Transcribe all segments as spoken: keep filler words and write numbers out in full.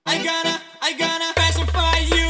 I gotta, I gotta pacify you.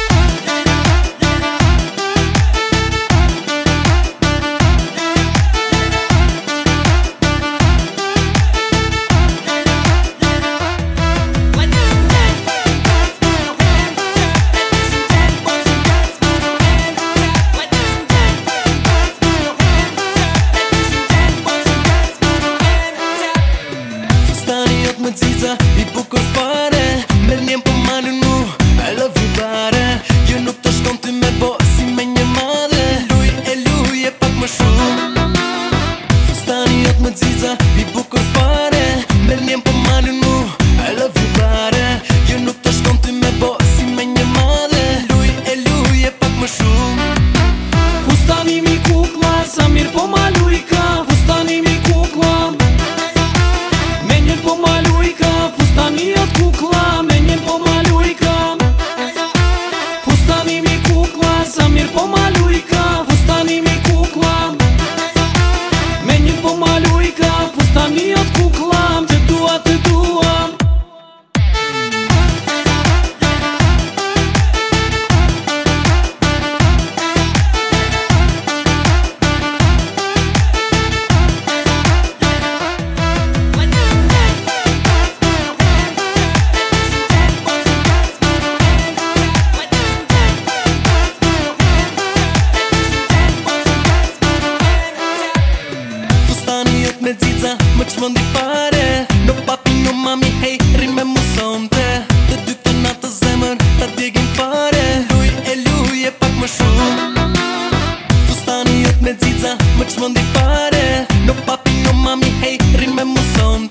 I bukur fare, merr njem po malu nu I love you bare Jo nuk të shkon ty me bo si me një madhe Luj e luj e pak më shumë Fustani jot më xixa I bukur fare, merr njem po malu nu I love you bare Jo nuk të shkon ty me bo si me një madhe Luj e luj e pak më shumë Fustani mi kukla, sa mirë po maluj ka Fustani mi kukla Me njën po maluj ka Fustani jot kukla, me njën po maluj ka Fustani mi kukla, sa mirë po maluj ka Fustani mi kukla Me njën po maluj ka Fustani jot kukla, të dua të dua Me xixa, më qmëndi fare No papi, no mami, hej, rime mu sonte Të dy të natë të zemër, ta djegin fare Luj e luj e pak më shumë Fustani jot me xixa, më qmëndi fare No papi, no mami, hej, rime mu sonte